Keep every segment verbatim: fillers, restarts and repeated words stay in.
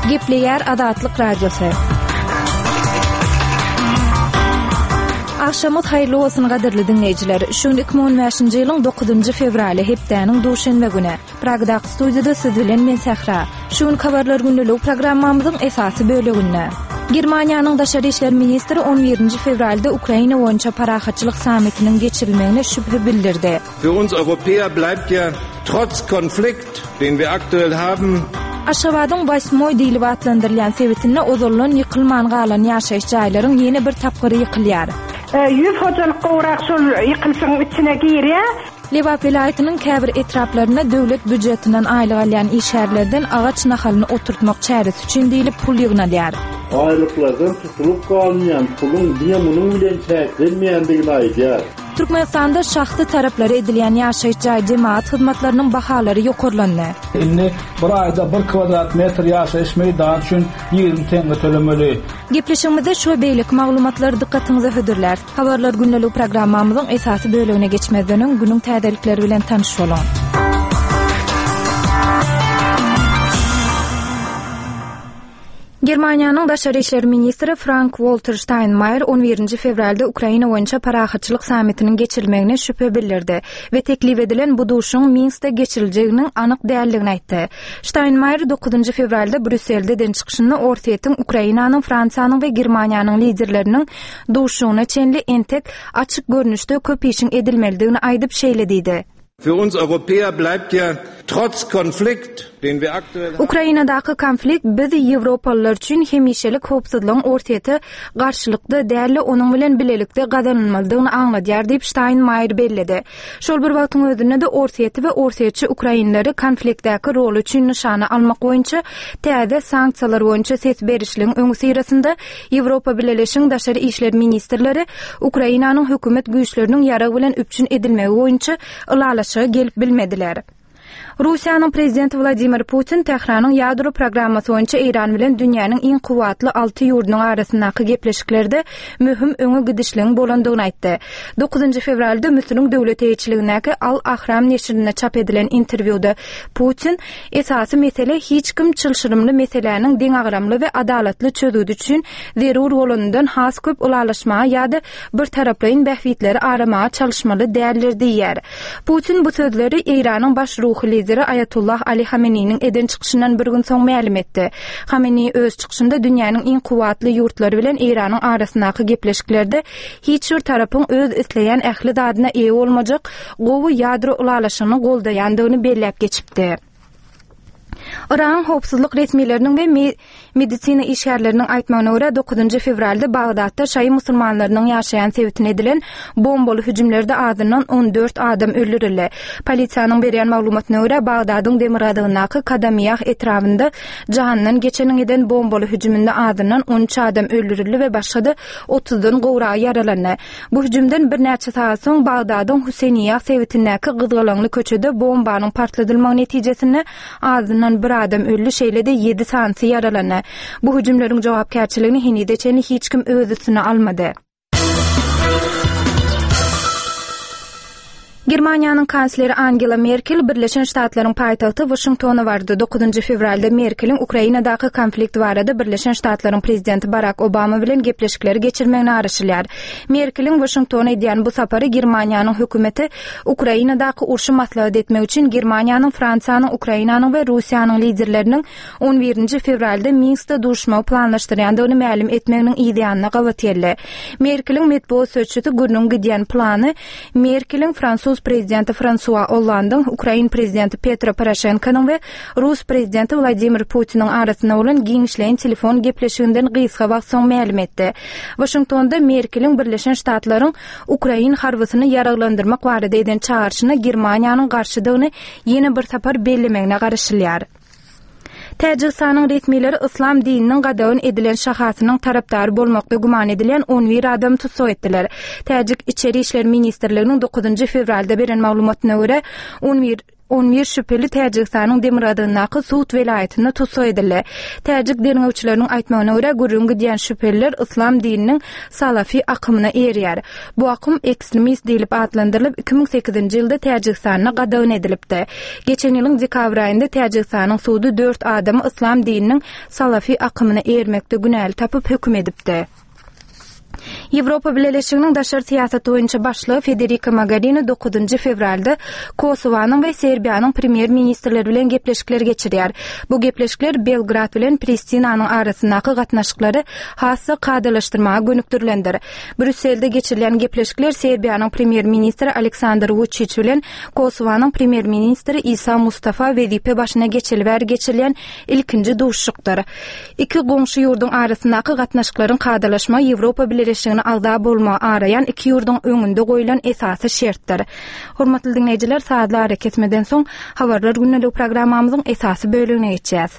Gepleyer Adatlyk Radiosu. Akşamyt haýyrly bolsun gaderli dinleýijiler. Şu iki bin on beşinji ýylyň dokuzynjy fevraly hepdeniň duşanba güni. Pragda studiýada siz bilen men Sahra. Şu habarlar günlük programmamyzyň esasy böleginde. Germaniýanyň daşary işler ministri on birinji fevralda Ukraina boýunça parahatçylyk sammitiniň geçirilmegine şüphe bildirdi. Für uns Europäer bleibt ja trotz Konflikt, den wir aktuell haben, Aşgabatyň başmoý diýilip atlandyrylýan sebäpine ozurlan ýykylman galan ýaşaýyş jaýlaryň ýene bir tapgyry ýykylýar. Yüz hojalyk gowrak şol ýykylşyň içine girýär. Leva vilayatynyň käbir etraplaryna döwlet büdjetinden aýlyk alýan işgärlerden agaç nahalyny oturtmak çäresi üçin diýilip pul ýygnalýar. Aýlyklardan tutulup galýan pulun diýemunyň bilen çäklenmeýändigini aýdýar. Türkmenistanda şahsy taraplary edilýän ýaşaýyş jaý jemaat hyzmatlarynyň bahalary ýokurlandy. Indi bir aýda bir kvadrat metr ýaşaýyş meýdany üçin ýygrimi teňe tölemeli. Gepleşigimizde şu beýlik maglumatlary dikkatiňize hödürler. Habarlar günlük programmamyzyň esasy bölegine geçmeden öň günüň täzelikleri bilen tanışalım. Germaniýanyň daşary işler ministri Frank-Walter Steinmeier on birinji fevralda Ukraina boýunça parahatçylyk sammitiniň geçirilmegine şüphe bildirdi we teklip edilen bu duşuň Minskde geçiriljeginiň anyk däldigini aýtdy. Steinmeier dokuzynjy fevralda Brüsselde den çykyşyny ortaýetdiň Ukrainanyň, Fransiýanyň we Germaniýanyň liderleriniň duşugyna çenli entek açyk görnüşde köp işin edilmelidigini aýdyp şeýlediydi. Für uns Europäer bleibt ja trotz Konflikt, den wir aktuell haben, Ukrainadaky konflikt biz Ýewropalılar üçin hemişelik howpsuzlygyň ortaýety garşylykda däli onuň bilen bilelikde gazanylmalydygyny aňladýar diýip Steinmeier bellidi. Şol bir wagtyň özünde de ortaýety we ortaýetçi Ukrainlary konfliktdäki rol üçin nişana almak boýunça täze sanksiýalar boýunça ses berişligiň öňü syrasynda Ýewropa Birleşigiň daşary işler ministrleri Ukrainanyň hökümet güýçleriniň ýarag bilen üpçün edilmegi boýunça ılalaşa gelip bilmediler. Russiýanyň prezidenti Vladimir Putin Tehranyň ýadro programmasy boýunça Iran bilen dünýäniň iň kuwatly alty ýurdunyň arasyndaky gepleşiklerde möhüm öňe gidişligiň bolandygyny aýtdy. dokuzynjy fevralda Müslüm döwlet eýçiligindäki Al Ahram neşrine çap edilen interwýuda Putin esasy mesele hiç kim çylşyrymly meseleniň deň agramly we adalatly çözüdi üçin zerur bolanyndan has köp ulalaşmaga ýa-da bir taraplyň bähwitleri aramaga çalışmaly däldir diýär. Putin bu sözleri Iranyň baş ruhy lideri Ayatullah Ali Hamenei'nin eden çykyşyndan bir gün soň ma'lum etdi. Hamenei öz çykyşynda dünýäniň iň kuwatly ýurtlary bilen Iranyň arasyndaky gepleşiklerde hiç bir tarapyň öz isleýän ähli dadyna eýe bolmajak gowy ýadro ulalaşyny goldaýandygyny belläp geçipdi. Iran howpsuzlyk resmiýetleriniň we me- medisina işgärleriniň aýtmagyna görä dokuzynjy fevralda Bagdatda şaý musulmanlarynyň ýaşaýan sebäpine edilen bombaly hüjümlerde azyndan on dört adam öldürildi. Polisiýanyň berýän maglumatyna görä Bagdadyň Demiradagynaky Kadamiyah etrafynda jahandan geçeniň eden bombaly hüjüminde azyndan on üç adam öldürildi we başga otuzdan gowra ýaralandy. Bu hüjümden bir näçe saat soň Bagdadyň Huseyniyah sebäpindäki gyzgalanly köçede bombanyň partladylmagy netijesinde azyndan bir adam öldü, şeýlede ýedi sansy ýaralandy. Bu hüjümleriň jogapkärçiligini henide çeni hiç kim öz üstüne almady. Germaniýanyň kansleri Angela Merkel Birleşen Ştatlaryň paýtagty Washingtona bardy. dokuzynjy fevralda Merkel'iň Ukrainadaky konflikt barada Birleşen Ştatlaryň prezidenti Barack Obama bilen gepleşikleri geçirmegine araşylýar. Merkel'iň Washingtona edýän bu sapary Germaniýanyň hökümeti Ukrainadaky urşy maslahat etmek üçin Germaniýanyň, Fransiýanyň, Ukrainanyň we Russiýanyň liderleriniň on birinji fevralda Minskde duruşma planlaşdyrýandygyny ma'lum etmeginiň ideýanyna gawatýarly. Merkel'iň medeniýet sözçüsi günüň gidýän plany Merkel'iň Fransuz prezidenti François Hollande'ın, Ukrayn prezidenti Petro Poroshenko'nun ve Rus prezidenti Vladimir Putin'in arasında olan giňişleýän telefon gepleşiginden gysga wagt soň ma'lum etdi. Washingtonda Merkel'iň Birleşen Ştatlaryň Ukrayn harbysyny ýaraglandyrmak barada eden çağırşyna Germaniýanyň garşydygyny ýene bir tapar bellemegine garaşylýar. Täjikistanyň resmiýetleri islam dininiň gadawyn edilen şahasynyň tarapdary bolmakda guman edilen on bir adam tutsak etdiler. Täjik içeri işler ministrliginiň dokuzynjy fevralda beren maglumatyna görä on bir on bir şüpheli Täjikistanyň Demiradyndaky Suud welaýatyna tutsa edildi. Täjik derňewçileriniň aýtmagyna görä gürrüňki diýen şüpheliler islam dininiň salafi akymyna erýär. Bu akym ekstremist diýilip adlandyrylyp iki ming sekizinji ýylda Täjikistanyna gadawn edilipdi. Geçen ýylyň dekabr aýynda Täjikistanyň suudy dört adamy islam dininiň salafi akymyna ermekde günäli tapyp hökm edipdi. Ýewropa Birleşiginiň daşary siýasat boýunça başlygy Federica Mogherini dokuzunji fevralda Kosowanyň we Serbiýanyň premier ministrleri bilen gepleşikler geçirýär. Bu gepleşikler Belgrad bilen Pristinanyň arasyndaky gatnaşyklary hasy kadalaşdyrmaga gönükdirilendir. Brüsselde geçirilen gepleşikler Serbiýanyň premier ministri Aleksandar Vučić bilen Kosowanyň premier ministri Isa Mustafa wezipe başyna geçilýär geçirilen ilkinji duşşukdyr. Iki goňşy ýurdun arasyndaky gatnaşyklaryň kadalaşma Ýewropa Birleşiginiň agda bolma arayan iki ýurdun öňünde goýulan esasy şertdir. Hormatly dinleýijiler, saatlar kesmeden soň habarlar günnelik programmamyzyň esasy bölümine geçýäs.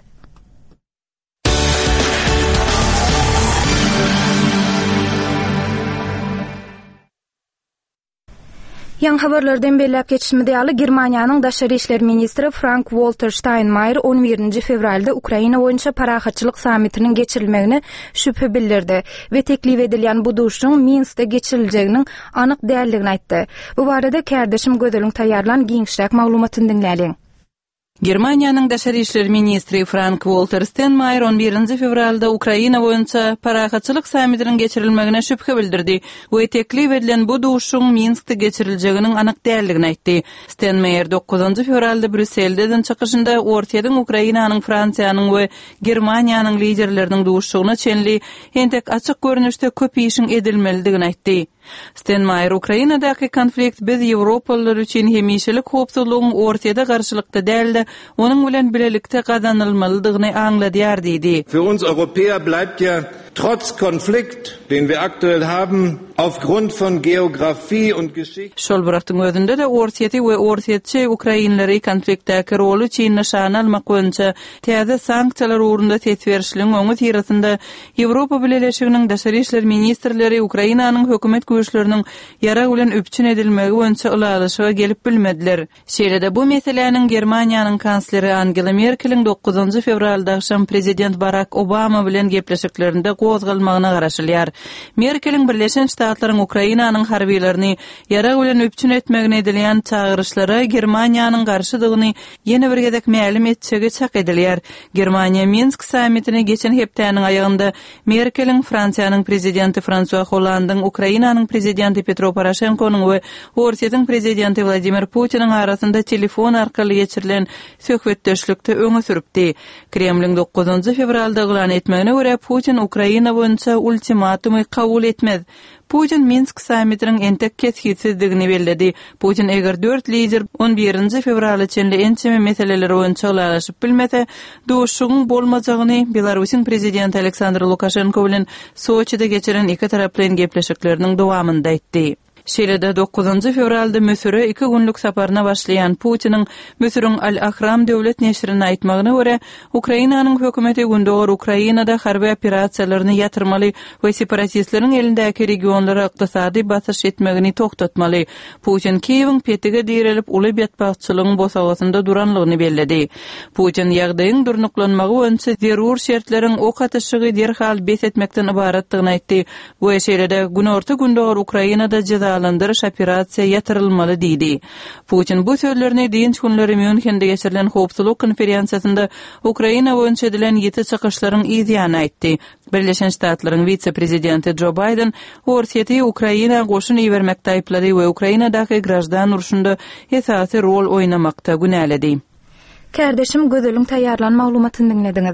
Yan habarlardan belläp geçişmede ýaly Germaniýanyň daşary işler ministri Frank-Walter Steinmeier on birinji fevralda Ukraina boýunça parahatçylyk sammitiniň geçirilmegine şüphe bildirdi we teklip edilýän bu duşuň Minskde geçiriljeginiň anyk däldigini aýtdy. Bu barada kärdeşim gözelüň taýýarlan giňişräk maglumatyny dinläliň. Germaniýanyň daşary işler ministri Frank-Walter Steinmeier on birinji fevralda Ukraina boýunça parahatçylyk sammitiniň geçirilmegine şüphe bildirdi we teklip edilen bu duşuň Minskde geçiriljeginiň anyk däldigini aýtdy. Steinmeier dokuzunji fevralda Brüsselden çykyşynda ortadan Ukrainanyň, Fransiýanyň we Germaniýanyň liderleriniň duşugyna çenli entek açyk görnüşde köp işin edilmelidigini aýtdy. Steinmeier Ukrainadaky konflikt biz Ýewropalılar üçin hemişelik hopsuzlygyň ortada garşylykda däldi, onuň bilen bilelikde gazanylmalydygyny aňladýar diýdi. Für uns Europäer bleibt ja trotz Konflikt, den wir aktuell haben, aufgrund von Geografie und Geschichte. Şol bıraktyň özünde de ortaty we ortatçy Ukrainalary konfliktdäki rolu üçin nişan almak boýunça täze sanksiýalar uğrunda tetberişliň öňü tirasynda Ýewropa Birleşiginiň daşary işler ministrleri Ukrainanyň hökümet güýçleriniň ýara bilen öpçün edilmegi boýunça ulalaşyga gelip bilmediler. Şeýlede bu meseleniň Germaniýanyň kansleri Angela Merkeliň dokuzunji fevralda akşam prezident Barack Obama bilen gepleşiklerinde gozgalmagyna garaşylýar. Merkeliň Birleşen Ştatlaryň Ukrainanyň harbiýlerini ýara bilen öpçün etmegine edilýän çağırışlara Germaniýanyň garşydygyny ýene bir gezek mälim etjegi çak edilýär. Germaniýa Minsk sammitini geçen hepdäniň aýagynda Merkeliň Fransiýanyň prezidenti François Hollande'ň Ukrainanyň prezidenti Petro Poroshenko'nyň we Ortaýa prezidenti Vladimir Putin'in arasynda telefon arkaly geçirilen söhbetdeşlikde öňe süripdi. Kremliň dokuzunji fevralda gılan etmegine görä Putin Ukraina boýunça ultimatumy kabul etmez. Putin Minsk sammitiniň entek keskitsizdigini bellädi. Putin eger dört lider on birinji fevral içinde ençeme meseleler boýunça ulaşyp bilmese, duşugyň bolmajagyny Belarusyň prezidenti Aleksandr Lukashenko bilen Soçida geçiren iki taraply gepleşikleriniň dowamynda aýtdy. Şeýlede dokuzunji fevralda Mösüre iki günlük saparyna başlayan Putiniň Mösürüň Al-Ahram döwlet neşrine aýtmagyna görä, Ukrainanyň hökümeti gündäger Ukrainada harby operasiýalaryny ýatyrmaly we separatistleriň elindäki regionlara ykdysady basyş etmegini toktatmaly. Putin Kiýewiň petige dirilip uly betbagçylygyň bosagasynda duranlygyny bellädi. Putin ýagdaýyň durnuklanmagy boýunça zerur şertleriň ok atışygy derhal bes etmekden ibaratdygyny aýtdy. Bu şeýlede günorta gündäger Ukrainada cezalandyryş operasiýa ýatyrylmaly diýdi. Putin bu sözlerini diňç günleri Münchende geçirilen howpsuzlyk konferensiýasynda Ukraina boýunça edilen ýeti çykyşlaryň izýany aýtdy. Birleşen Ştatlaryň vice-prezidenti Joe Biden Ortaýa Ukraina goşun iýermekde aýplady we Ukrainadaky grajdan uruşunda esasy rol oýnamakda günäledi. Kärdeşim gözeliň taýýarlan maglumatyny dinlediňiz.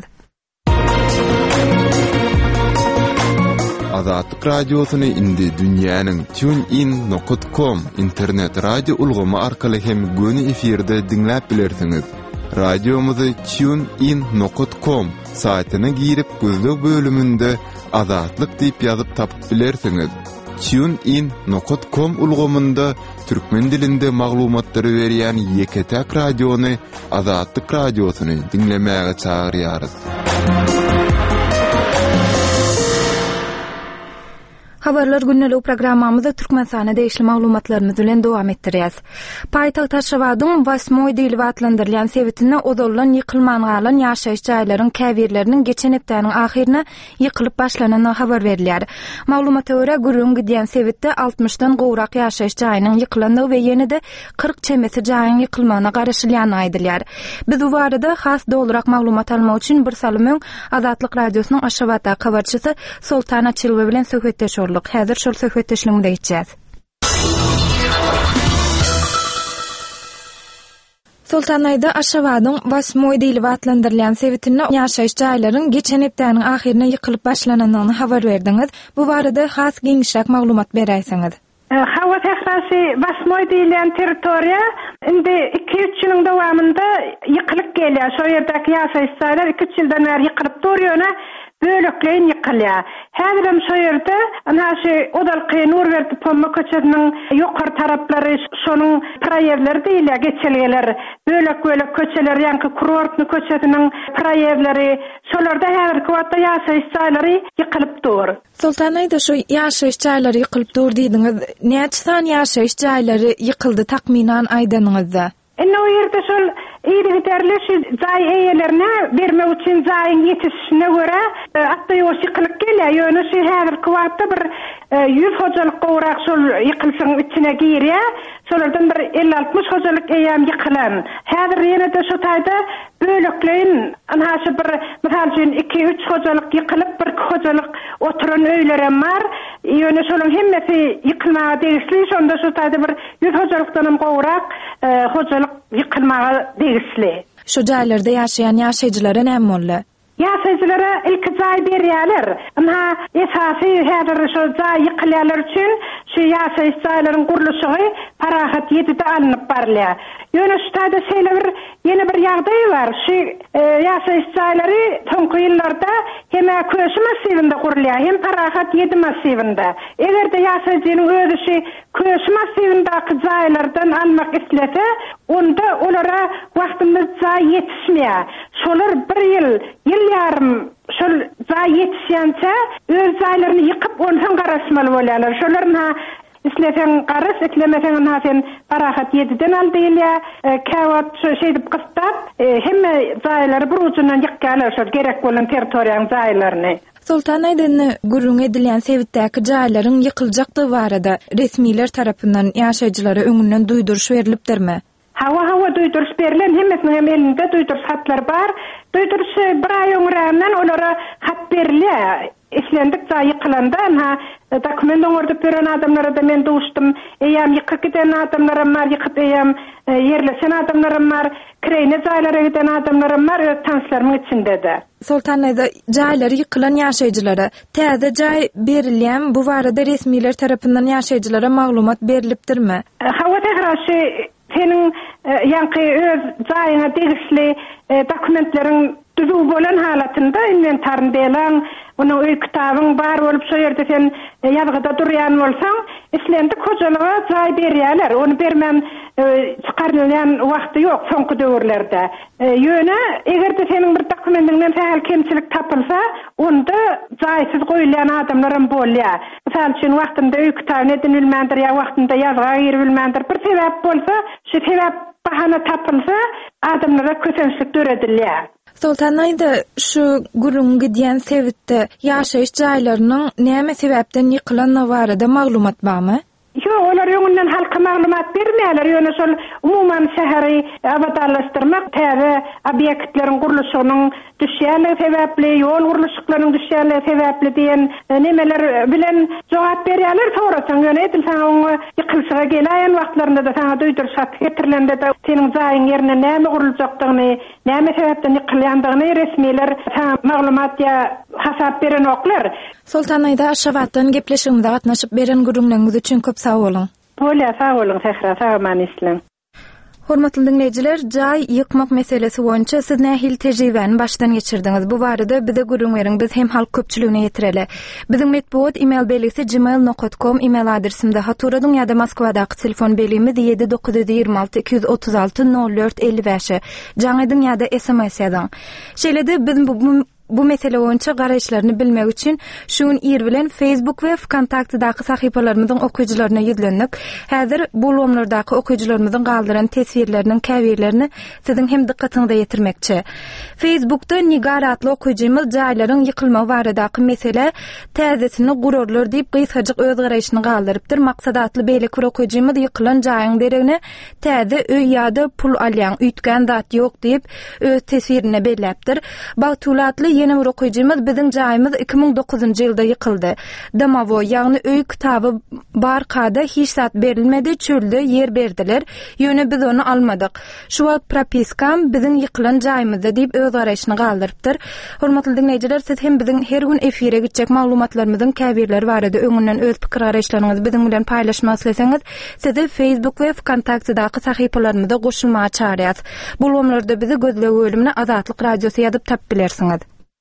Azatlyk radiosyny indi dünýäniň TuneIn nokta com internet radio ulgamy arkaly hem göni efirde dinläp bilersiňiz. Radiomuzy TuneIn nokta com saýtyna girip gözlük bölümünde Azatlyk diýip ýazyp tapyp bilersiňiz. TuneIn nokta com ulgamynda türkmen dilinde maglumatlary berýän Ýeketäk radiony Azatlyk radiosyny dinlemäge çagyrýarys. Habarlar günnelik programmamyzda Türkmensana değişli maglumatlarymyz bilen dowam etdirýäs. Paýtagt Aşgabatyň Wasmoy diýilip atlandyrylýan sebitinde odolan ýykylman galan ýaşaýyş jaýlaryň käbirleriniň geçen hepdäniň ahyrynda ýykylyp başlananyny habar berilýär. Maglumata görä gürrüň gidýän sebitde altmışdan gowrak ýaşaýyş jaýynyň ýykylandygy we ýene-de kırk çemesi jaýyň ýykylmagyna garaşylýany aýdylýar. Biz bu barada has dolurak maglumat almak üçin bir salymyň Azatlyk radiosynyň Aşgabatda habarçysy Sultana Çylby bilen söhbetdeşýär. Häzir şol söhbetdeşligimize gitjäs. Sultanaýda Aşgabatyň Wasmoy diýilip atlandyrylýan sebitinde ýaşaýyş jaýlaryň geçen hepdäniň ahyrynda ýykylyp başlananyny habar berdiňiz. Bu barada has giňişrak maglumat beräýsiňiz. Hawa tehrasy Wasmoy diýilen territoriýa indi iki üç ýylyň dowamında ýykylyp gelýär. Şo ýerdäki ýaşaýyş jaýlary iki üç ýyldan beri ýykylyp durýar. Bölükleyin yıkılya. Häzirim şo ýerde ana şu Odalky Nurberdi Pomma köçediginiň ýokary tarapları şonuň proýewleri diýilýär, geçelgeler. Bölük bölük köçeler ýa-ni kurortny köçediginiň proýewleri, şolarda häzirki wagtda ýaşaýyş jaýlary ýykylyp dur. Sultanaýda şu ýaşaýyş jaýlary ýykylyp dur diýdiňiz. Näçe san ýaşaýyş jaýlary ýykyldy takminan aýdanyňyzda? Enne o ýerde şol ýeri derli şu jaý eýelerine bermek üçin jaýyň ýetişine görä atda ýoş ýykylyp gelýär. Ýöne şu häzirki wagtda bir ýüz hojalyk gowrak şol ýykylsyň içine girýär. Şolardan bir elli altmış hojalyk eýam ýykylan. Häzir ýene-de şu taýda bölükleyin ana şu bir misal üçin iki üç hojalyk ýykylyp bir hojalyk oturan öýlerem bar. Ýöne şolaryň hemmesi ýykylmaga degişli. Şonda şu taýda bir ýüz hojalykdan gowrak hojalyk ýykylmaga degişli. Şu jaýlarda ýaşaýan ýaşaýjylara näme boldy? Ýaşaýjylara ilki jaý berýärler. Ama esasy häzir şu jaý ýykylýarlar üçin şu ýaşaýyş jaýlaryň gurulşygy parahat ýetide alınıp barlýar. Ýöne şu taýda şeýle bir ýene bir ýagdaý bar. Şu ýaşaýyş jaýlary soňky ýyllarda hem köşe massivinde gurulýar, hem parahat ýedi massivinde. Egerde ýaşaýjynyň özü şu köşe massivindaky jaýlardan almak islese, onda olara wagtymyz jaý ýetişmeýär. Şolar bir ýyl, ýyl ýarym şol jaý ýetişýänçe öz jaýlaryny ýykyp ondan garaşmaly bolýarlar. Şolaryň isleten garas, eklemesen nasen parahat ýediden al diýilýär. Kawat şu şeýdip gystap, hemme jaýlary bir ucundan ýykýarlar, şol gerek bolan territoriýaň jaýlaryny. Sultanaýda gurrun edilýän sebitdäki jaýlaryň ýykyljakdygy barada resmiler tarapyndan ýaşaýjylara öňünden duýduruş berilipdirmi? Hawa hawa duýduruş berilen, hemmesiniň elinde duýduruş hatlar bar. Duýduruş bir aý öňränden olara hat berilýär. İşlendik jaý ýykylanda, ha dokument öňürde beren adamlara da men duşdum. Eýam ýykyp giden adamlaram bar, ýykyp eýam ýerleşen adamlaram bar, kreyne jaýlara giden adamlaram bar, öz tanşlaryň içinde-de. Sultanaýda jaýlary ýykylan ýaşaýjylara täze jaý berilýän, bu barada resmiler tarapyndan ýaşaýjylara maglumat berilipdirmi? Hawa tehrasy senin ýa-ni öz jaýyna degişli dokumentleriň düzü bolan halatynda inventaryn delen, onun öý kitabyň bar bolup şo ýerde sen ýazgyda durýan bolsaň, islendik hojalyga jaý berýärler. Onu bermän çykarylýan wagty ýok soňky döwürlerde. Ýöne egerde senin bir dokumentiňden täl kemçilik tapylsa, onda jaýsyz goýulan adamlarym bolýar. Misal üçin wagtynda öý kitabyny edin bilmändir, ýa wagtynda ýazga ýer bilmändir. Bir sebäp bolsa, şu sebäp bahana tapylsa, adamlara kösençlik döredilýär. Sultanaýda şu gurrun gidýän sebitde ýaşaýyş jaýlarynyň näme sebäpden ýykylanyny barada maglumat barmy? Ýok, olar ýöňünden halka maglumat bermeýärler. Ýöne şol umumyň şäheri abadallaşdyrmak, täze obyektleriň gurulşynyň düşýänligi sebäpli, ýol gurulşyklarynyň düşýänligi sebäpli diýen nemeler bilen jogap berýärler. Sorasaň ýöne edilsäň ýykylşyga gelýän wagtlarynda da sana duýdurşak getirilende de seniň jaýyň ýerine näme guruljakdygyny, näme sebäpden ýykylýandygyny resmiler sana maglumat ýa hasap beren oklar. Sultanaýda Aşgabatdan gepleşigimizde gatnaşyp beren gurrunlaryňyz üçin köp sag bolun. Bolýar, sag bolun, Sehra, sagman islen. Hormatly dinleyijiler, jaý ýykmak meselesi boýunça siz nähil tejribäni başdan geçirdiňiz. Bu barada bize gurrun beriň, biz hem halk köpçüligine ýetireli. Biziň medpuat email belgisi gmail nokta com email adresimde haturadyň ýa-da Moskwadaky telefon belgimiz ýedi dokuz ýygrima alty iki yüz otuz alty nol dört elli beş. Jaňydyň ýa-da S M S ýazyň. Şeýlede biz bu bu mesele boýunça garaşlaryny bilmek üçin şuň ýer bilen Facebook we Kontaktdaky sahypalarymyzyň okuyjylaryna ýüzlendik. Häzir bu lomlardaky okuyjylarymyzyň galdyran tesirleriniň käbirlerini siziň hem dikkatiňize ýetirmekçi. Facebookda Nigar adly okuyjymyz jaýlaryň ýykylma baradaky mesele täzesini gururlar diýip gysgaçyk öz garaşyny galdyrypdyr. Maksat atly beýle bir okuyjymyz ýykylan jaýyň deregine täze öý ýa-da pul alýan, üýtgän zat ýok diýip öz tesirine belläpdir. Bagtulatly ýene bir okuyjymyz biziň jaýymyz iki ming dokuzunçy ýylda ýykyldy. Damawo ýagny öý kitaby bar kada hiç zat berilmedi, çölde yer berdiler. Ýöne biz onu almadyk. Şu wagt propiskam biziň ýykylan jaýymyzda diýip öz garaşyny galdyrypdyr. Hormatly dinleýijiler, siz hem biziň her gün efire gitjek maglumatlarymyzyň käbirleri barada öňünden öz pikir garaşlaryňyzy biziň bilen paýlaşmak isleseňiz, sizi Facebook we Kontaktdaky sahypalarymyzda goşulmaga çağırýas. Bu lomlarda bizi gözlegi bölümine Azatlyk Radiosy ýazyp tap bilersiňiz.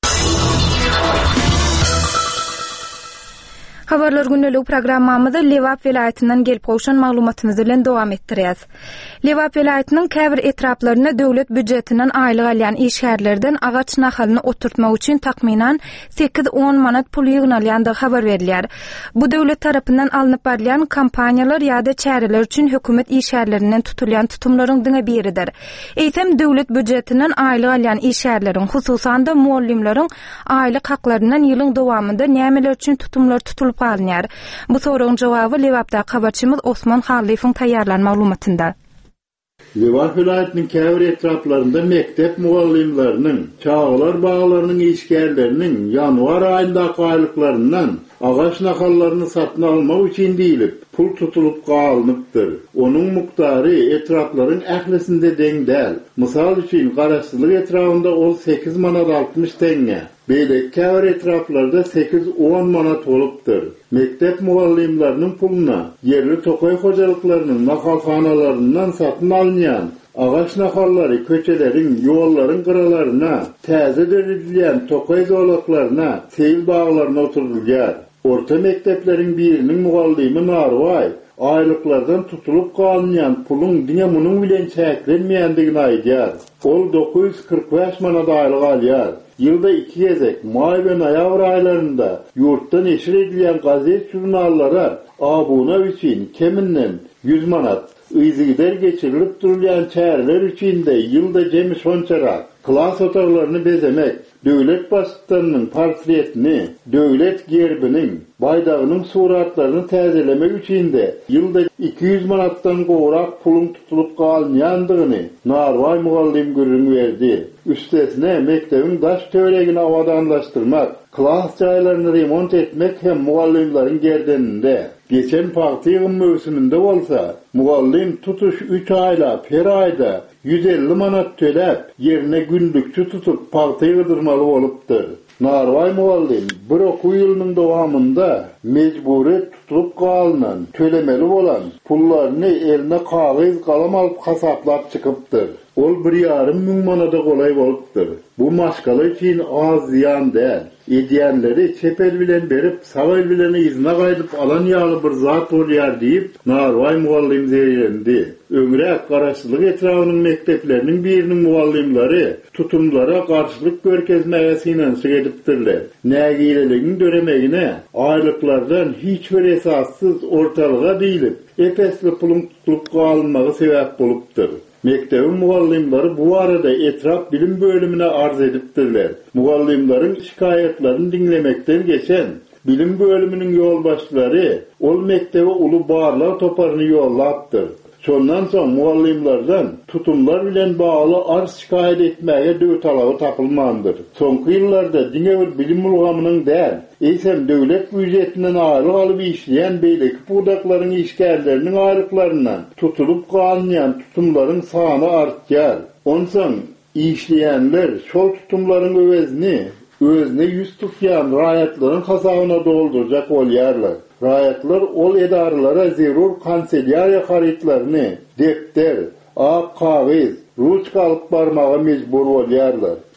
Habarlar günlük programmamyzda Lewap vilayatynyň gelip goşan maglumatymyzy bilen dowam etdirýäs. Lewap vilayatynyň käbir etraplaryna döwlet büdjetinden aýlyk alýan işgärlerden agaç nahalyny oturtmak üçin takminan sekiz on manat pul ýygnalýandygy habar berilýär. Bu döwlet tarapyndan alınıp barýan kampaniýalar ýa-da çäreler üçin hökümet işgärlerinden tutulýan tutumlaryň diňe biridir. Eýsem döwlet büdjetinden aýlyk alýan işgärleriň, hususan da muallimleriň aýlyk haklarynyň ýylyň dowamında nämeler üçin tutumlar tutulup alınýar? Bu soragyň jogaby Lewapda habarçymyz Osman Halifoň taýýarlan maglumatynda. Lewap vilayatynyň käbir etraplarynda mektep muallimläriniň, çağlar baglarynyň işgärleriniň ýanwar aýyndaky aýlyklaryndan agaç nahallaryny satyn almak üçin diýilip pul tutulup galynypdyr. Onuň muktary etraplaryň ählisinde deň däl. Mysal üçin garaşsylyk etrafynda ol sekiz manat altmış teňe. Beýle käbir etraplarda sekiz on manat bolupdyr. Mektep muallimläriniň puluna yerli tokoy hojalyklarynyň nahalhanalaryndan satyn alınýan agaç nahallary köçeleriň, ýollaryň gyralaryna, täze döredilýän tokoy zolaklaryna, seyil baglaryna oturdylýar. Orta mektepleriň biriniň muallimi Narway aýlyklardan tutulup galynýan pulun diňe munyň bilen çäklenmeýändigini aýdýar. Ol dokuz yüz kırk beş manat aýlyk alýar. Ýylda iki gezek may we noýabr aýlarynda ýurtdan eşir edilýän gazet jurnallara abuna üçin keminden yüz manat, ýzygylar geçirilip durulýan çäreler üçin de ýylda jemi şonçarak klas otaglaryny bezemek, döwlet başçylarynyň portretini, döwlet gerbiniň, baydagynyň suratlaryny täzelemek üçin de ýylda iki yüz manatdan gowrak pulun tutulup galynýandygyny Narway muallim görüň berdi. Üstesine mektebiň daş töweregini awadanlaşdyrmak, klas jaýlaryny remont etmek hem muallimleriň gerdeninde. Geçen partiýa möwsüminde bolsa, muallim tutuş üç aýla per aýda yüz elli manat töläp, ýerine gündükçi tutup partiýa gydyrmaly bolupdyr. Narway muallim bir okuw ýylynyň dowamında mejburi tutulup galynan, tölemeli bolan pullaryny eline kagys galam alyp hasaplap çykypdyr. Ol bir ýarym müň manata golay bolupdyr. Bu maşgaly üçin az ziýan däl. Edýänleri çepel bilen berip, sawal bilen izna gaýdyp alan ýaly bir zat bolýar diýip Narway muallim zerlendi. Öňrek garaşsylyk etrawynyň mektepleriniň biriniň muallimleri tutumlara garşylyk görkezmäge synanşyk edipdirler. Nägileligiň döremegine aýlyklardan hiç bir esassyz ortalyga diýilip, epesli pulun tutulup galynmagy sebäp bolupdyr. Mektebin muallimleri bu arada etraf bilim bölümüne arz edipdirler. Muallimlerin şikayetlerini dinlemekten geçen bilim bölümünün yolbaşçıları ol mektebe ulu barlar toparını yollaptır. Sondan soň muallimlerden tutumlar bilen bağlı arz şikayet etmeye döw talabı tapylmandyr. Soňky ýyllarda diňe bir bilim ulgamynyň däl, eýsem döwlet büdjetinden aýlyk alyp işleýän beýleki budaklaryň işgärleriniň aýlyklaryndan tutulup galynýan tutumlaryň sany artýar. Onsoň işleýänler şol tutumlaryň öwezini özüne yüz tutýan raýatlaryň hasabyna doldurjak bolýarlar. Raýatlar ol edaralara zerur kanselyariýa haritlaryny, depter, ak kagys, ruçka alyp barmaga mejbur bolýarlar.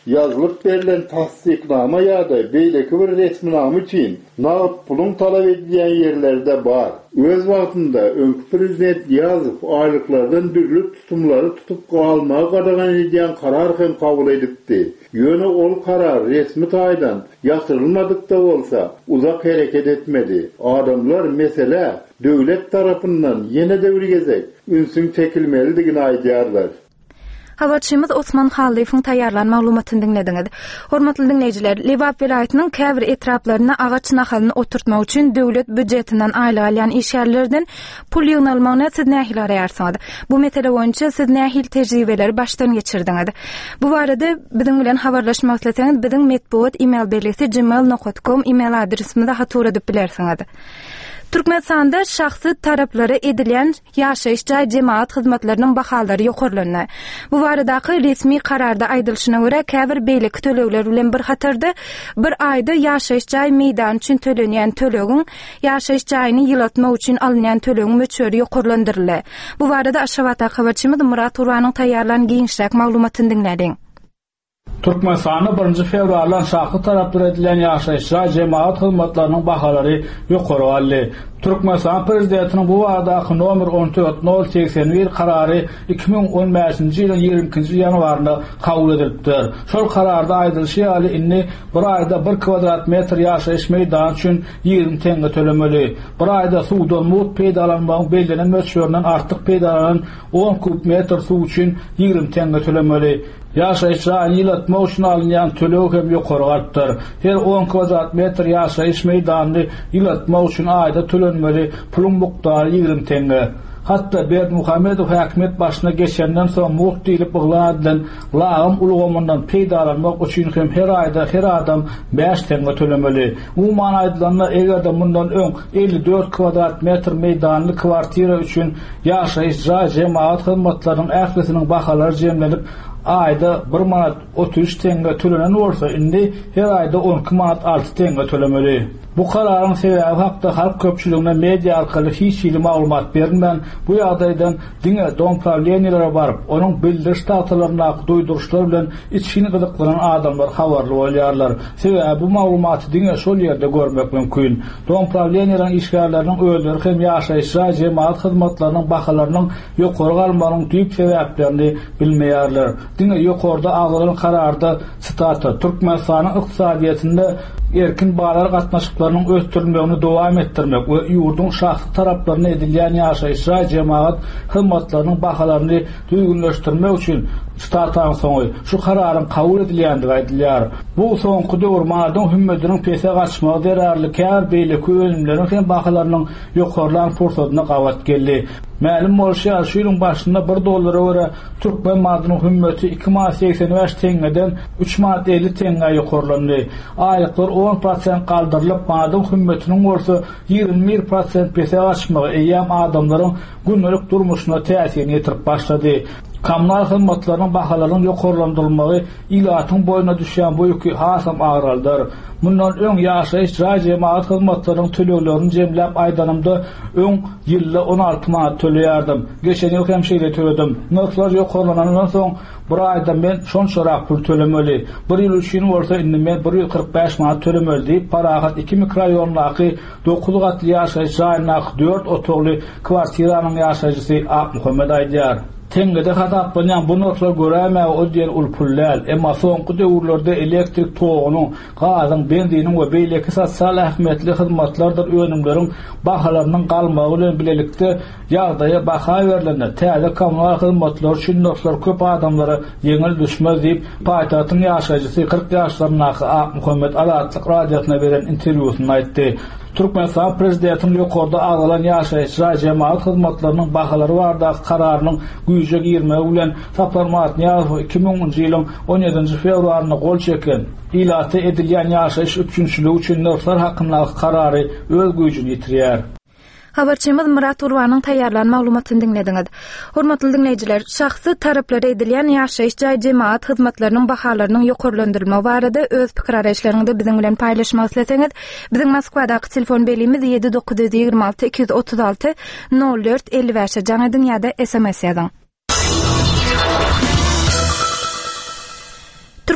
yazılıp verilen tasdiknama ya da beyleki bir resminamı için nağıp pulun talep edilen yerlerde var. Öz vaktinde önkü prezident yazıp aylıklardan dürlük tutumları tutup kalmaya qadağan edilen karar hem kabul edipti. Yönü ol karar resmi taydan yatırılmadık da olsa uzak hareket etmedi. Adamlar mesela devlet tarafından yine devri gezek ünsün çekilmelidigini aydiyarlar. Habarçymyz Osman Halif'in taýýarlan maglumatyn dinlediňiz. Hormatly dinleýijiler, Lebap vilayatynyň käbir etraplaryna agaç nahalyny oturtmak üçin döwlet büdjetinden aýlyk alýan işgärlerden pul ýynalmagyna siz nähili araýarsyňyz? Bu mesele boýunça siz nähili tejribeleri başdan geçirdiňiz? Bu barada biziň bilen habarlaşmak isleseňiz, biziň medpuat email belgisi gmail nokta com email adresimize hatur edip bilersiňiz. Türkmenistanda şahsy taraplara edilen ýaşaýyş jaý jemaat hyzmatlarynyň bahalary ýokarlany. Bu baradaky resmi kararda aýdylyşyna görä käbir beýlik tölegler bilen bir hatarda bir aýda ýaşaýyş jaý meýdan üçin tölenýän tölegiň ýaşaýyş jaýyny ýylatmak üçin alynýan tölegiň möçberi ýokarlandyryldy. Bu barada Aşgabat habarçymyz Murat Urwanyň taýýarlan giňişräk maglumatyny dinlädiň. Türkmenistan'da birinci fevraldan şahsy taraplara edilen ýaşaýyş jemaat hyzmatlarynyň bahalary ýokary aldy. Türkmenistan prezidentiniň bu wagtdaky nomer on dört nol seksen bir karary iki bin on beşinji ýylyň ýigrimkinji ýanwarynda kabul edilipdir. Şol kararda aýdylşy ýaly inni bir aýda bir kvadrat metr ýaşaýyş meýdany üçin ýygrimi teňge tölemeli. Bir aýda suwdan mut peýdalanmagyň belgilenen möçberinden artyk peýdalanan on kub metr suw üçin ýygrimi teňge tölemeli. Ýaşaýyş jaýyny ýylatmak üçin alynýan töleg hem ýokary garpdyr. Her on kvadrat metr ýaşaýyş meýdanyny ýylatmak üçin aýda tölenmeli pulun mukdary ýygrimi teňge. Hatta Berdi Muhammedow häkimet başyna geçenden soň muht diýilip baglandylan lagym ulgamyndan peýdalanmak üçin hem her aýda her adam beş teňge tölemeli. Umuman aýdylanlar egerde mundan öň elli dört kvadrat metr meýdanly kwartira üçin ýaşaýyş jaý jemaat hyzmatlarynyň ählisiniň bahalary jemlenip ayda bir manat otuz üç teňge төлenen bolsa, indi her aýda on iki manat altı teňge tölemeli. Bu kararyň sebebi hakda halk köpçüligine media arkaly hiç ýyly maglumat berilmän. Bu ýagdaýdan diňe dompravleniýelere baryp, onuň bildiriş datalarına duýduruşlar bilen içini gyzyklanan adamlar habarly bolýarlar. Sebebi bu maglumaty diňe şol ýerde görmek mümkin. Dompravleniýeleriň işgärleriniň öýleri hem ýaşaýyş jemaat hyzmatlarynyň bahalarynyň ýokary galmagynyň düýp sebäplerini bilmeýärler. Diňe ýokarda agylan kararda stata Türkmenistanyň ykdysadyetinde erkin bağlar gatnaşyklarynyň ösdürilmegini dowam etdirmek we ýurdun şahsy taraplaryna edilýän ýaşaýyş jemaat hyzmatlarynyň bahalaryny düýgünleşdirmek üçin stataň soňy şu kararyň kabul edilýändigi aýdylýar. Bu soňky döwürmanyň hümmetiniň pese gaçmagy derarly kär beýlik öňümleriň hem bahalarynyň ýokarlan fursatyna gawat geldi. Ma'lum bolýar, şu ýylyň başynda bir dollara görä Türkmen madynyň hümmeti iki manat seksen beş teňgeden üç manat elli teňge ýokarlandy. Aýlyklar on prosent galdyrylyp madyň hümmetiniň bolsa ýygrimi bir prosent pese gaçmagy eýem adamlaryň günlük durmuşyna täsir ýetirip başlady. Kommunal hyzmatlarynyň bahalarynyň ýokarlandyrylmagy ilatyň boýuna düşýän bu ýükü hasam agraldyr. Mundan öň ýaşaýyş jemaat hyzmatlarynyň töleglerini jemläp aýdanymda öň ýylda on alty manat töleýärdim. Geçen ýyl hem şeýle töledim. Narxlar ýokarlanandan soň bir aýda men şonçarak pul tölemeli. Bir ýyl üçin bolsa indi men bir ýüz kırk beş manat tölemeli diýip parahat iki mikroraýonlaky dokuz gatly ýaşaýyş jaýyna dört otogly kwartiranyň ýaşaýjysy Muhammed aýdýar. Tengede hatap bolýan bu narxlar göreme o diýer ul pullal, emma soňky döwürlerde elektrik togynyň, gazyň, benziniň we beýleki sosial ähmiýetli hyzmatlardyr öňümleriň bahalarynyň galmagy bilen bilelikde ýagdaýa baha berilende. Täze kommunal hyzmatlar üçin narxlar köp adamlara ýeňil düşmez diýip paýtatyň ýaşaýjysy kırk ýaşlarynaky Muhammed Alatlyk radiosyna beren interwýusynda aýtdy. Türkmenistan prezidentiniň ýokarda agylan ýaşaýyş jemaat hyzmatlarynyň bahalary bardaky kararynyň güýje girmegi bilen taplanmagyny ýaly iki bin onunji ýylyň on ýedinji fevralyna gol çeken ilaty edilýän ýaşaýyş üçinçiligi üçin narxlar hakyndaky karary öz güýjüni ýitirýär. Habarçymyz Murat Urwanyň taýýarlan maglumatyny dinlediňiz. Hormatly dinleýijiler, şahsy taraplara edilýän ýaşaýyş jemaat hyzmatlarynyň bahalarynyň ýokarlandyrylmagy barada öz pikir araýşlaryňyzy biziň bilen paýlaşmak isleseňiz, biziň Moskwadaky telefon belimiz yedi dokuz yüz ýygrimi alty iki yüz otuz alty nol dört elli beş jaňa dünýäde S M S ýazyň.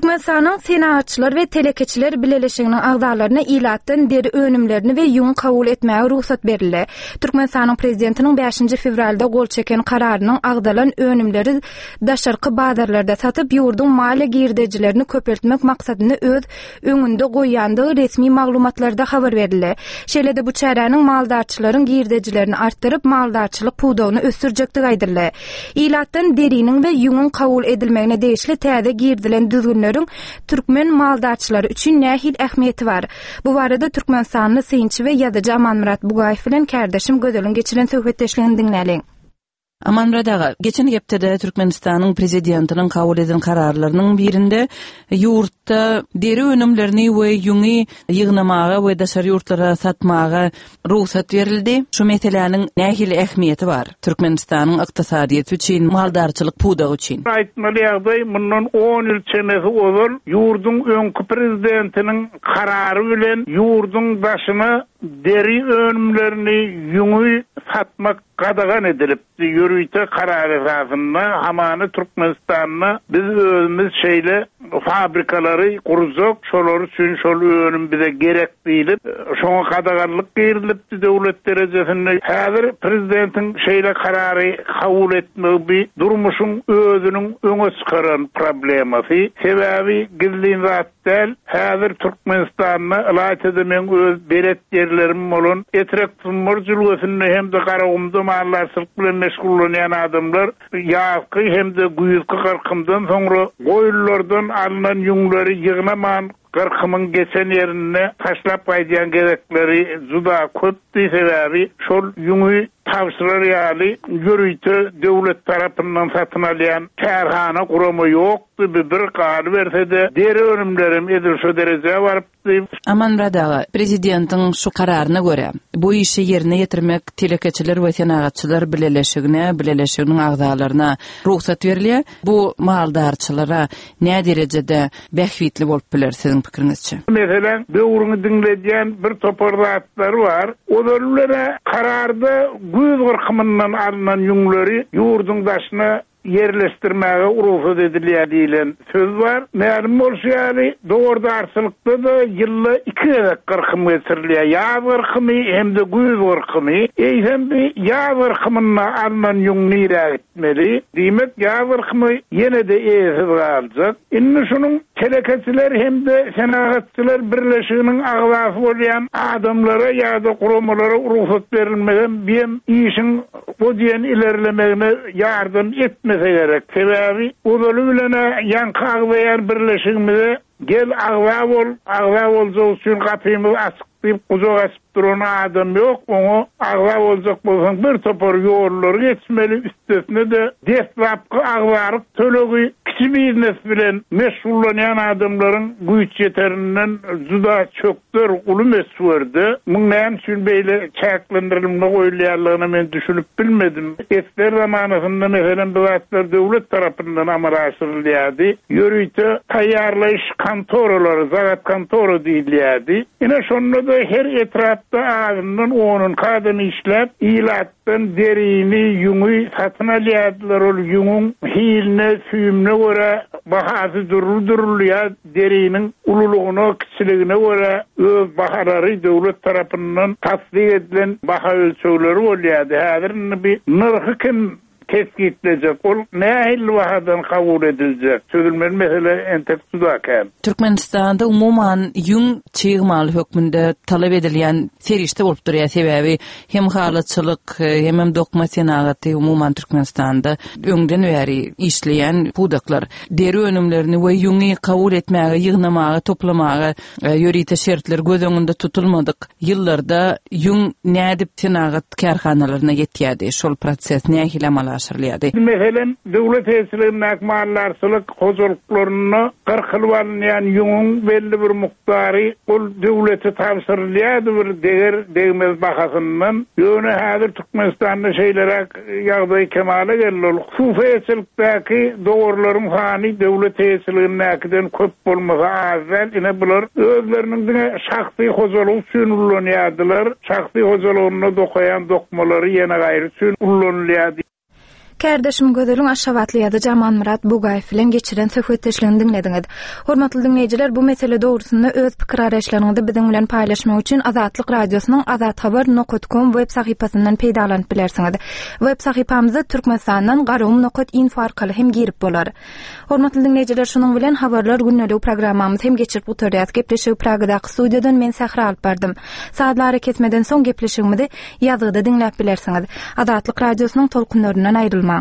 Türkmenistanyň senatçylar we telekeçiler bileleşiginiň agzalaryna ilatdan deri önümlerini we ýuň kabul etmäge ruhsat berildi. Türkmenistanyň prezidentiniň beşinji fevralda gol çeken kararynyň agdalan önümleri daşarky bazarlarda satyp ýurdun mali girdejilerini köpeltmek maksadyny öz öňünde goýandygy resmi maglumatlarda habar berildi. Şeýlede bu çäranyň maldarçylaryň girdejilerini artdyryp maldarçylyk puwdagyny ösdürjekdigi aýdyldy. Ilatdan deriniň we ýuňyň kabul edilmegine değişli täze girdilen düzgünleriň türkmen maldarçylary üçin nähil ähmiýeti bar. Bu barada Türkmenistanyň synçy we ýazyjy Amanmurat Bugaýew bilen kärdeşim Gözelin geçiren söhbetdeşligini dinläliň. Amanmurat aga, geçen hepde Türkmenistanyň prezidentiniň kabul edilen kararlarynyň birinde ýurtda deri önümlerini we ýuňy ýygnamaga we daşary ýurtlara satmaga ruhsat berildi. Şu meseleniň nähil ähmiýeti bar Türkmenistanyň ykdysadyety üçin, maldarçylyk puwdagy üçin. Aýtmaly mundan on ýyl çenesi olur, ýurdun öňkü prezidentiniň karary bilen ýurdun başyna deri önümlerini ýuňy satmak qadagan edilipdi. Yürüyte kararı esasında hamany Türkmenistanyna biz özümüz şeýle fabrikaları kuruzok, şolary üçin şol önüm bize gerek diýilip, şoňa qadaganlyk berilipdi döwlet derejesinde. Häzir prezidentin şeýle karary kabul etmegi bir durmuşyň özüniň öňe çykaran problemasy. Sebäbi gizlin zat del, häzir Türkmenistanyna ýa-da men öz beret yerlerim bolan etrek tümürjülüsinde hem de garagymdy mallarçylyk bilen meşgullanýan adamlar ýaky hem de güýzki garkymdan soňra goýullardan alynan ýuňlary ýygnaman garkymyň geçen ýerine taşlap aýdýan gerekleri juda köpdi. Sebäbi şol ýuňy tawsirar ýaly ýürüýte döwlet tarapyndan satyn alýan kärhana guramy ýokdy. Bir galy bersede deri önümlerim edilşe derejeye barypdy. Amanmurat aga, prezidentiň şu kararyna göre bu işi ýerine ýetirmek telekeçiler we senatçylar bileleşigine, bileleşiginiň agzalaryna ruhsat berilýär. Bu maldarçylara näme derejede bähwitli bolup biler siziň pikirinizçe? Meselen döwrüňi dinledýän bir topar zatlar bar. Olarlara kararda göz gyrkymyndan alynan ýuňlary ýurdun daşyna yerleştirmäge ruhsat edilýär diýilen söz bar. Näme bolýary dogordarçylykda da ýylda iki gyrkym geçirilýär. Ýa gyrkymy hem de göz gyrkymy. Eýsem-de ýa gyrkymyna alynan ýuňny etmeli. Diýmek ýa gyrkymy ýene de eýsiz galjak. Indi şunuň telekeçiler hem de senatçylar birleşiginiň agzasy bolýan adamlara ýa-da guramalara ruhsat berilmeden beýem işiň bu diýen ilerlemegine ýardym etmeli. Gerek. Sebäbi olu bilen ýanky agzaýar birleşigimize gel agza bol, agza boljak üçin gapymyz açyk diýip guzak açyp duran adam ýok. Oňa agza boljak bolsaň bir topar ýollar geçmeli, üstesine de destlapky agzaryk tölegi kiçi biznes bilen meşgullanýan adamlaryň güýç ýeterinden juda çökdür, uly meswerdi. Muňdan üçin beýle çäklendirilme goýulýarlygyny men düşünüp bilmedim. Esker zamanynda meselen bu zatlar döwlet tarapyndan amaraşdyrylýardy. Ýürüýte taýýarlaş kantoralary, zat kantory diýilýärdi. Ine şonda da her etrapda ağzından onun kadını işlep ilattan derini ýuňy satyn alýardylar. Ol ýuňyň hiline, süýümine göre bahasy durulýar. Deriniň ululugyna, kiçiligine göre öz bahalary döwlet tarapyndan tasdik edilen baha ölçegleri bolýardy. Häzir bir nyrhy kim tespitlenecek, ol nähil wahadan kabul ediljek. Sözülmeli mesele entek sudaken. Türkmenistanda umuman ýuň çyğmal hökmünde talap edilýän serişte bolup durýar. Sebäbi hem halatçylyk hem dokma senagaty umuman Türkmenistanda öňden bäri işleýän puwdaklar deri önümlerini we ýuňy kabul etmäge, ýygnamaga, toplamaga ýörite şertler göz öňünde tutulmadyk. Ýyllarda ýuň nädip senagat kärhanalaryna ýetýärdi. Şol proses nähil amala Meselen döwlet tesirlerinde mallarçylyk hojalyklaryny kırk ýyl bolýan ýuňyň belli bir muktary ol döwlete tapşyrylýardy bir deger degmez bahasyndan. Ýöne häzir Türkmenistanda şeýlere ýagdaý kemale geldi. Hususiýetçilikdäki dogurlaryň hany döwlet tesirlerinde köp bolmasa azal ine bular özleriniň şahsy hojalyk üçin ullanýardylar. Şahsy hojalygyny dokuyan dokmalary ýene gaýry üçin ullanýardy. Kardeşim Gözel'in Aşavatlı'da Jaman Murat Bugayev bilen geçiren söhbetleşlerini dinlediňiz. Hormatly dinleýijiler, bu mesele dogrusynda öz pikir araşlaryňyzy biziň bilen paýlaşmak üçin Azatlyk Radiosynyň azat habar nokta com web sahypasyndan peýdalanyp bilersiňiz. Web sahypamyza türkmenistandan garum nokta info arkaly hem girip bolar. Hormatly dinleýijiler, şonuň bilen habarlar günnelik programmamyz hem geçirip oturýar. Gepleşik Pragadaky studiýadan men Sahra alyp bardym. Saatlary ketmeden soň gepleşigimizi ýazgyda dinläp bilersiňiz. Azatlyk Radiosynyň tolkunlaryndan aýrylma.